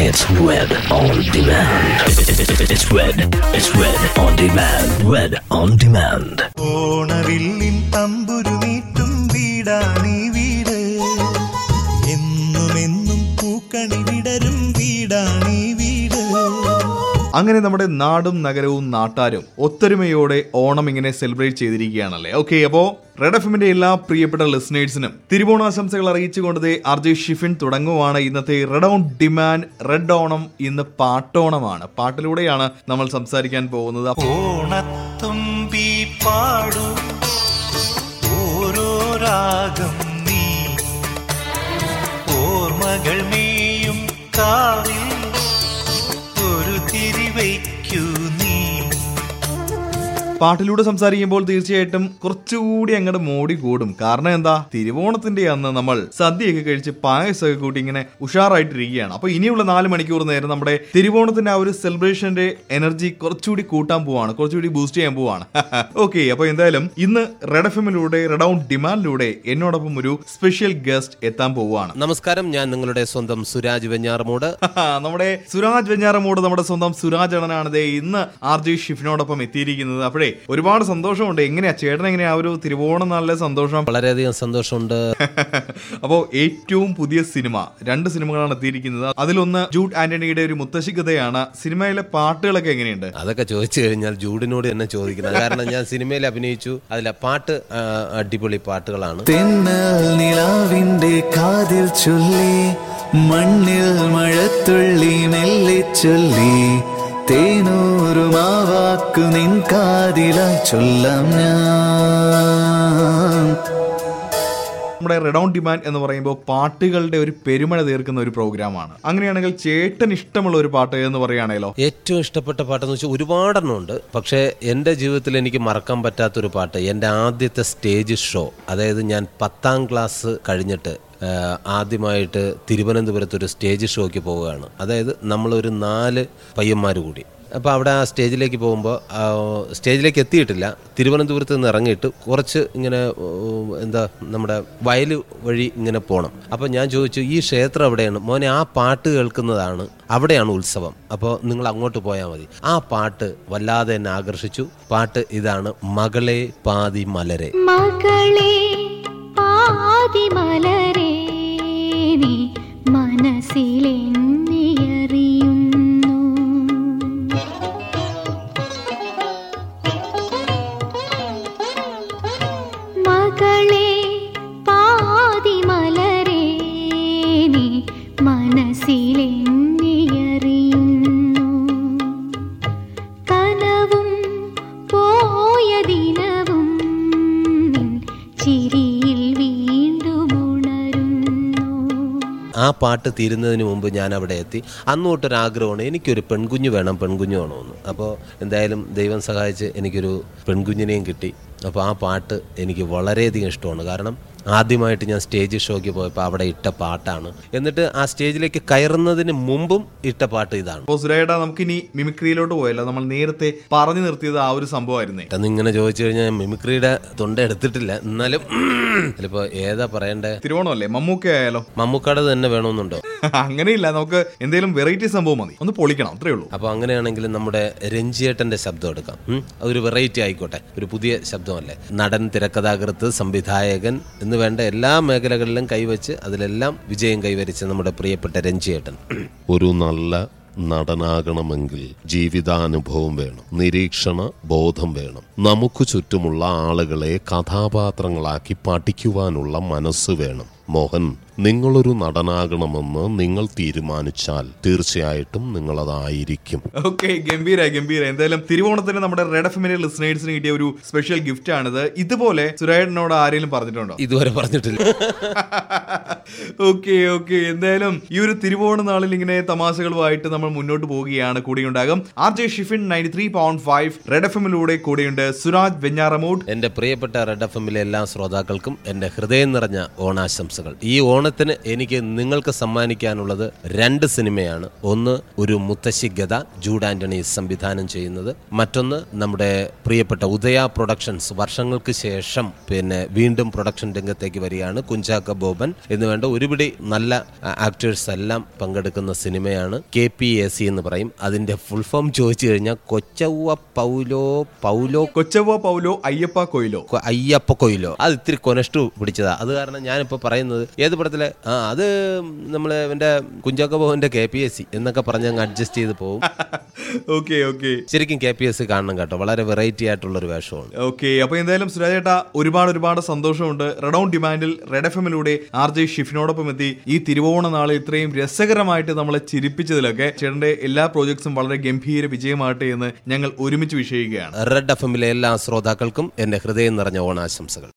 It's Red on Demand. It's Red on Demand. Red on Demand. ഓണവില്ലിൻ തമ്പുരുമീട്ടും വീടാണീ വീട്, എന്നുമെന്നും പൂക്കണി വിടരും വീടാണീ വീട്. അങ്ങനെ നമ്മുടെ നാടും നഗരവും നാട്ടാരും ഒത്തൊരുമയോടെ ഓണം ഇങ്ങനെ സെലിബ്രേറ്റ് ചെയ്തിരിക്കുകയാണല്ലേ. ഓക്കെ, അപ്പോൾ റെഡ് എഫ്എമ്മിന്റെ എല്ലാ പ്രിയപ്പെട്ട ലിസണേഴ്സിനും തിരുവോണാശംസകൾ അറിയിച്ചുകൊണ്ട് RJ ഷിഫിൻ തുടങ്ങുവാണ് ഇന്നത്തെ Red on demand. Red Onam ഇന്ന് പാട്ടോണമാണ്. പാട്ടിലൂടെയാണ് നമ്മൾ സംസാരിക്കാൻ പോകുന്നത്. ഓണത്തുമ്പി പാടൂ ഓരോ രാഗം നീ, ഓർമ്മകൾ മേയും കാവിൽ ഒരു തിരിവയ്ക്കൂ നീ. പാട്ടിലൂടെ സംസാരിക്കുമ്പോൾ തീർച്ചയായിട്ടും കുറച്ചുകൂടി അങ്ങോട്ട് മോടി കൂടും. കാരണം എന്താ, തിരുവോണത്തിന്റെ അന്ന് നമ്മൾ സദ്യയൊക്കെ കഴിച്ച് പായസമൊക്കെ കൂട്ടി ഇങ്ങനെ ഉഷാറായിട്ടിരിക്കുകയാണ്. അപ്പൊ ഇനിയുള്ള 4 മണിക്കൂർ നേരം നമ്മുടെ തിരുവോണത്തിന്റെ ആ ഒരു സെലിബ്രേഷന്റെ എനർജി കുറച്ചുകൂടി കൂട്ടാൻ പോവാണ്, കുറച്ചുകൂടി ബൂസ്റ്റ് ചെയ്യാൻ പോവാണ്. ഓക്കെ, അപ്പൊ എന്തായാലും ഇന്ന് റെഡ് എഫ്എമ്മിലൂടെ റെഡ് ഓൺ ഡിമാൻഡിലൂടെ എന്നോടൊപ്പം ഒരു സ്പെഷ്യൽ ഗസ്റ്റ് എത്താൻ പോവാണ്. നമസ്കാരം, ഞാൻ നിങ്ങളുടെ സ്വന്തം സുരാജ് വെഞ്ഞാറമൂട്. നമ്മുടെ സുരാജ് വെഞ്ഞാറമൂട്, നമ്മുടെ സ്വന്തം സുരാജ് അണ്ണനാണ് ഇന്ന് RJ ഷിഫിനോടൊപ്പം എത്തിയിരിക്കുന്നത്. അപ്പോഴേ ഒരുപാട് സന്തോഷമുണ്ട്. എങ്ങനെയാ ചേട്ടൻ, എങ്ങനെയാ ഒരു തിരുവോണം നല്ല സന്തോഷം? വളരെയധികം സന്തോഷമുണ്ട്. അപ്പോ ഏറ്റവും പുതിയ സിനിമ, 2 സിനിമകളാണ് എത്തിയിരിക്കുന്നത്. അതിലൊന്ന് ജൂഡ് ആന്റണിയുടെ ഒരു മുത്തശ്ശിക്കഥയാണ്. സിനിമയിലെ പാട്ടുകളൊക്കെ എങ്ങനെയുണ്ട്? അതൊക്കെ ചോദിച്ചു കഴിഞ്ഞാൽ ജൂഡിനോട് തന്നെ ചോദിക്കുന്നത്. കാരണം ഞാൻ സിനിമയിൽ അഭിനയിച്ചു, അതിലെ പാട്ട് അടിപൊളി പാട്ടുകളാണ്. തെന്നൽ നിലാവിന്റെ കാതിൽ ചൊല്ലി, മണ്ണിൽ മഴത്തുള്ളി മെല്ലെ ചൊല്ലി, തേനൂറുമാവാക്കു നിൻ കാതിലായി ചൊല്ലാം ഞാൻ. നമ്മുടെ റെഡ് ഓൺ ഡിമാൻഡ് എന്ന് പറയുമ്പോൾ പാട്ടുകളുടെ ഒരു പെരുമഴ തീർക്കുന്ന ഒരു പ്രോഗ്രാമാണ്. അങ്ങനെയാണെങ്കിൽ ചേട്ടൻ ഇഷ്ടമുള്ള ഒരു പാട്ട് എന്ന് പറയുകയാണല്ലോ? ഏറ്റവും ഇഷ്ടപ്പെട്ട പാട്ടെന്ന് വെച്ചാൽ ഒരുപാടെണ്ണം ഉണ്ട്. പക്ഷേ എൻ്റെ ജീവിതത്തിൽ എനിക്ക് മറക്കാൻ പറ്റാത്തൊരു പാട്ട്, എൻ്റെ ആദ്യത്തെ സ്റ്റേജ് ഷോ, അതായത് ഞാൻ 10ാം ക്ലാസ് കഴിഞ്ഞിട്ട് ആദ്യമായിട്ട് തിരുവനന്തപുരത്തൊരു സ്റ്റേജ് ഷോയ്ക്ക് പോവുകയാണ്. അതായത് നമ്മളൊരു 4 പയ്യന്മാർ കൂടി. അപ്പോൾ അവിടെ ആ സ്റ്റേജിലേക്ക് പോകുമ്പോൾ, സ്റ്റേജിലേക്ക് എത്തിയിട്ടില്ല, തിരുവനന്തപുരത്ത് നിന്ന് ഇറങ്ങിയിട്ട് കുറച്ച് ഇങ്ങനെ നമ്മുടെ വയൽ വഴി ഇങ്ങനെ പോകണം. അപ്പോൾ ഞാൻ ചോദിച്ചു, ഈ ക്ഷേത്രം എവിടെയാണ് മോനെ? ആ പാട്ട് കേൾക്കുന്നതാണ്, അവിടെയാണ് ഉത്സവം, അപ്പോൾ നിങ്ങൾ അങ്ങോട്ട് പോയാൽ മതി. ആ പാട്ട് വല്ലാതെ എന്നെ ആകർഷിച്ചു. പാട്ട് ഇതാണ്, മകളെ പാതി മലരെ. മകളെ പാതി മലരെ നീ മനസ്സിലെന്നിയറിയുന്നു, മകളെ പാതി മലരെ നീ മനസ്സിലെന്നിയറിയുന്നു, കനവും പോയ ദിനവും ചിരിയിൽ വീണ്ടും ഉണരുന്നു. ആ പാട്ട് തീരുന്നതിന് മുമ്പ് ഞാൻ അവിടെ എത്തി. അന്ന് തൊട്ടൊരാഗ്രഹമാണ്, എനിക്കൊരു പെൺകുഞ്ഞ് വേണം, പെൺകുഞ്ഞ് വേണമെന്ന്. അപ്പോൾ എന്തായാലും ദൈവം സഹായിച്ച് എനിക്കൊരു പെൺകുഞ്ഞിനെയും കിട്ടി. അപ്പോൾ ആ പാട്ട് എനിക്ക് വളരെയധികം ഇഷ്ടമാണ്. കാരണം ആദ്യമായിട്ട് ഞാൻ സ്റ്റേജ് ഷോയ്ക്ക് പോയപ്പോൾ അവിടെ ഇട്ട പാട്ടാണ്. എന്നിട്ട് ആ സ്റ്റേജിലേക്ക് കയറുന്നതിന് മുമ്പും ഇട്ട പാട്ട് ഇതാണ്. സുരേട്ടാ, നമുക്കിനി മിമിക്രിയിലോട്ട് പോയല്ലോ. നമ്മൾ നേരത്തെ പറഞ്ഞു നിർത്തിയത് ആ ഒരു സംഭവമായിരുന്നേ. ഇങ്ങനെ ചോദിച്ചു കഴിഞ്ഞാൽ മിമിക്രിയുടെ തൊണ്ട എടുത്തിട്ടില്ല. എന്നാലും ചിലപ്പോൾ ഏതാ പറയണ്ടേ? തിരുവോണമല്ലേ, മമ്മൂക്ക ആയാലോ? മമ്മൂക്കാട് തന്നെ വേണമെന്നുണ്ടോ? അങ്ങനെയില്ല, നമുക്ക് എന്തെങ്കിലും വെറൈറ്റി സംഭവം മതി, ഒന്ന് പൊളിക്കണം, അത്രേ ഉള്ളൂ. അപ്പോൾ അങ്ങനെയാണെങ്കിൽ നമ്മുടെ രഞ്ജിയേട്ടന്റെ ശബ്ദം എടുക്കാം. ഒരു വെറൈറ്റി ആയിക്കോട്ടെ, ഒരു പുതിയ ശബ്ദമല്ലേ. നടൻ, തിരക്കഥാകൃത്ത്, സംവിധായകൻ എന്ന് വേണ്ട എല്ലാ മേഖലകളിലും കൈവച്ച് അതിലെല്ലാം വിജയം കൈവരിച്ച നമ്മുടെ പ്രിയപ്പെട്ട രഞ്ജിയേട്ടൻ. ഒരു നല്ല നടനാകണമെങ്കിൽ ജീവിതാനുഭവം വേണം, നിരീക്ഷണ ബോധം വേണം, നമുക്ക് ചുറ്റുമുള്ള ആളുകളെ കഥാപാത്രങ്ങളാക്കി പഠിക്കുവാനുള്ള മനസ്സ് വേണം. മോഹൻ, നിങ്ങളൊരു നടനാകണമെന്ന് നിങ്ങൾ തീരുമാനിച്ചാൽ തീർച്ചയായിട്ടും നിങ്ങളതായിരിക്കും. ഓക്കെ, ഗംഭീര. എന്തായാലും തിരുവോണത്തിന് നമ്മുടെ റെഡ് എഫ്എമ്മിന്റെ ലിസണേഴ്സിന് കിട്ടിയ ഒരു സ്പെഷ്യൽ ഗിഫ്റ്റ് ആണിത്. ഇതുപോലെ സുരേട്ടനോട് ആരെങ്കിലും പറഞ്ഞിട്ടുണ്ടോ? ഇതുവരെ പറഞ്ഞിട്ടില്ല. ഓക്കെ, എന്തായാലും ഈ ഒരു തിരുവോണ നാളിൽ ഇങ്ങനെ തമാശകളുമായിട്ട് നമ്മൾ മുന്നോട്ട് പോവുകയാണ്. കൂടെയുണ്ടാകും RJ ഷിഫിൻ 93.5 റെഡ് എഫ്എമ്മിലൂടെ. കൂടെയുണ്ട് സുരാജ് വെഞ്ഞാറമൂട്. എന്റെ പ്രിയപ്പെട്ട റെഡ് എഫ്എമ്മിലെ എല്ലാ ശ്രോതാക്കൾക്കും എന്റെ ഹൃദയം നിറഞ്ഞ ഓണാശംസ. ഓണാശംസകൾ. ഈ ഓണത്തിന് എനിക്ക് നിങ്ങൾക്ക് സമ്മാനിക്കാനുള്ളത് 2 സിനിമയാണ്. ഒന്ന് ഒരു മുത്തശ്ശി ഗത, ജൂഡ് ആന്റണി സംവിധാനം ചെയ്യുന്നത്. മറ്റൊന്ന് നമ്മുടെ പ്രിയപ്പെട്ട ഉദയ പ്രൊഡക്ഷൻസ് വർഷങ്ങൾക്ക് ശേഷം വീണ്ടും പ്രൊഡക്ഷൻ രംഗത്തേക്ക് വരികയാണ്. കുഞ്ചാക്ക ബോബൻ എന്ന് വേണ്ട ഒരുപിടി നല്ല ആക്ടേഴ്സ് എല്ലാം പങ്കെടുക്കുന്ന സിനിമയാണ്. KPAC എന്ന് പറയും. അതിന്റെ ഫുൾ ഫോം ചോദിച്ചു കഴിഞ്ഞാൽ കൊച്ചവ്വ പൗലോ അയ്യപ്പ കൊയിലോ. അത് ഇത്തിരി കൊനഷ്ടു പിടിച്ചതാ. അത് കാരണം ഞാനിപ്പോ പറയുന്നത് ഏത് പടത്തിലെ അത് നമ്മള് എന്റെ കുഞ്ചാക്ക ബോബന്റെ KPAC എന്നൊക്കെ പറഞ്ഞ് അങ്ങ് അഡ്ജസ്റ്റ് ചെയ്ത് പോകും. ശരിക്കും KPAC കാണണം കേട്ടോ. വളരെ വെറൈറ്റി ആയിട്ടുള്ള ഒരു വേഷമാണ്. അപ്പൊ എന്തായാലും സുരാജ് ചേട്ടാ ഒരുപാട് സന്തോഷമുണ്ട്. റെഡ് ഓൺ ഡിമാൻഡിൽ റെഡ് FM-ലൂടെ RJ ഷിഫിനോടൊപ്പം എത്തി ഈ തിരുവോണ നാളെ ഇത്രയും രസകരമായിട്ട് നമ്മളെ ചിരിപ്പിച്ചതിലൊക്കെ ചേട്ടന്റെ എല്ലാ പ്രോജക്ട്സും വളരെ ഗംഭീര വിജയമാകട്ടെ എന്ന് ഞങ്ങൾ ഒരുമിച്ച് വിഷയിക്കുകയാണ്. റെഡ് FM-ലെ എല്ലാ ശ്രോതാക്കൾക്കും എന്റെ ഹൃദയം നിറഞ്ഞ ഓണാശംസകൾ.